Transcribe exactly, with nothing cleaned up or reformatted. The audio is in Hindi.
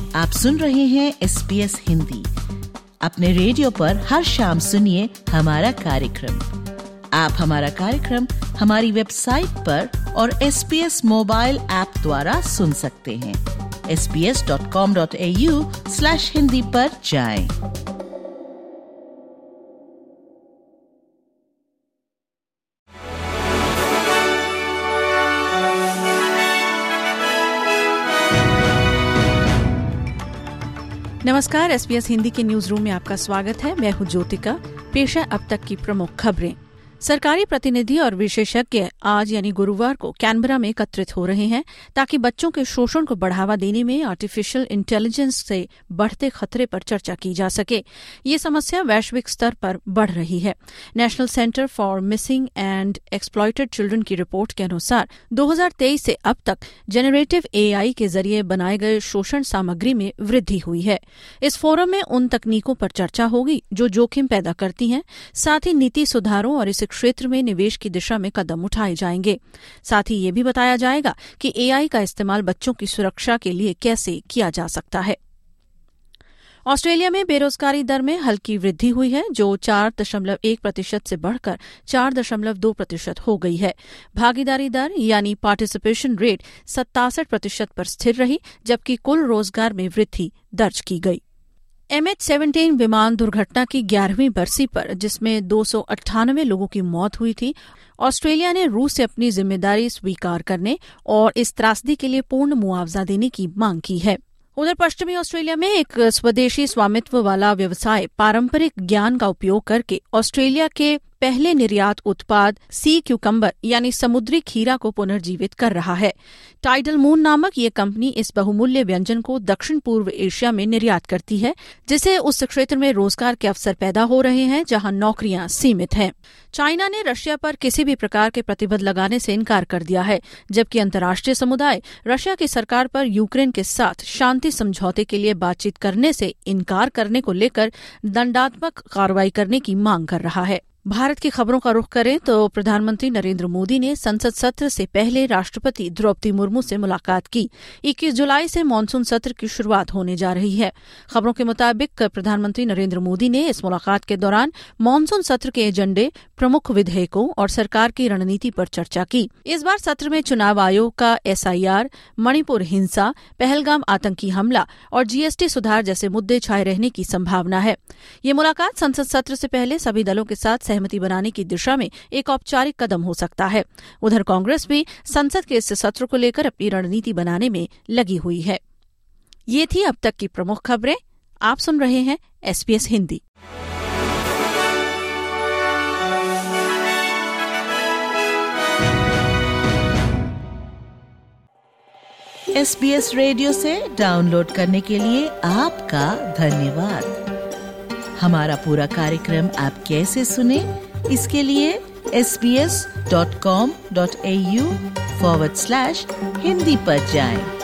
आप सुन रहे हैं एस बी एस हिंदी। अपने रेडियो पर हर शाम सुनिए हमारा कार्यक्रम। आप हमारा कार्यक्रम हमारी वेबसाइट पर और S B S mobile app द्वारा सुन सकते हैं। S B S dot com dot A U slash Hindi पर जाएं। नमस्कार, एस बी एस हिंदी के न्यूज रूम में आपका स्वागत है। मैं हूं ज्योतिका। पेश है अब तक की प्रमुख खबरें। सरकारी प्रतिनिधि और विशेषज्ञ आज यानी गुरुवार को कैनबरा में एकत्रित हो रहे हैं ताकि बच्चों के शोषण को बढ़ावा देने में आर्टिफिशियल इंटेलिजेंस से बढ़ते खतरे पर चर्चा की जा सके। ये समस्या वैश्विक स्तर पर बढ़ रही है। National centre for missing and exploited children की रिपोर्ट के अनुसार दो हज़ार तेईस से अब तक जेनरेटिव ए आई के जरिए बनाए गए शोषण सामग्री में वृद्धि हुई है। इस फोरम में उन तकनीकों पर चर्चा होगी जो जोखिम पैदा करती हैं, साथ ही नीति सुधारों और इस क्षेत्र में निवेश की दिशा में कदम उठाए जाएंगे। साथ ही ये भी बताया जाएगा कि ए आई का इस्तेमाल बच्चों की सुरक्षा के लिए कैसे किया जा सकता है। ऑस्ट्रेलिया में बेरोजगारी दर में हल्की वृद्धि हुई है, जो चार दशमलव एक प्रतिशत से बढ़कर चार दशमलव दो प्रतिशत हो गई है। भागीदारी दर यानी पार्टिसिपेशन रेट सत्तासठ प्रतिशत पर स्थिर रही, जबकि कुल रोजगार में वृद्धि दर्ज की गई। एम एच सत्रह विमान दुर्घटना की ग्यारहवीं बरसी पर, जिसमें दो सौ अट्ठानवे लोगों की मौत हुई थी, ऑस्ट्रेलिया ने रूस से अपनी जिम्मेदारी स्वीकार करने और इस त्रासदी के लिए पूर्ण मुआवजा देने की मांग की है। उधर पश्चिमी ऑस्ट्रेलिया में एक स्वदेशी स्वामित्व वाला व्यवसाय पारंपरिक ज्ञान का उपयोग करके ऑस्ट्रेलिया के पहले निर्यात उत्पाद सी क्यूकम्बर यानी समुद्री खीरा को पुनर्जीवित कर रहा है। टाइडल मून नामक ये कंपनी इस बहुमूल्य व्यंजन को दक्षिण पूर्व एशिया में निर्यात करती है, जिससे उस क्षेत्र में रोजगार के अवसर पैदा हो रहे हैं जहां नौकरियां सीमित हैं। चाइना ने रशिया पर किसी भी प्रकार के प्रतिबंध लगाने से इनकार कर दिया है, जबकि अंतर्राष्ट्रीय समुदाय रशिया की सरकार पर यूक्रेन के साथ शांति समझौते के लिए बातचीत करने से इनकार करने को लेकर दंडात्मक कार्रवाई करने की मांग कर रहा है। भारत की खबरों का रुख करें तो प्रधानमंत्री नरेंद्र मोदी ने संसद सत्र से पहले राष्ट्रपति द्रौपदी मुर्मू से मुलाकात की। इक्कीस जुलाई से मानसून सत्र की शुरुआत होने जा रही है। खबरों के मुताबिक प्रधानमंत्री नरेंद्र मोदी ने इस मुलाकात के दौरान मानसून सत्र के एजेंडे, प्रमुख विधेयकों और सरकार की रणनीति पर चर्चा की। इस बार सत्र में चुनाव आयोग का एस आई आर, मणिपुर हिंसा, पहलगाम आतंकी हमला और जी एस टी सुधार जैसे मुद्दे छाए रहने की संभावना है। ये मुलाकात संसद सत्र से पहले सभी दलों के साथ सहमति बनाने की दिशा में एक औपचारिक कदम हो सकता है। उधर कांग्रेस भी संसद के इस सत्र को लेकर अपनी रणनीति बनाने में लगी हुई है। ये थी अब तक की प्रमुख खबरें। आप सुन रहे हैं S B S Hindi. S B S radio से डाउनलोड करने के लिए आपका धन्यवाद। हमारा पूरा कार्यक्रम आप कैसे सुने, इसके लिए S B S dot com dot A U forward slash Hindi पर जाएं।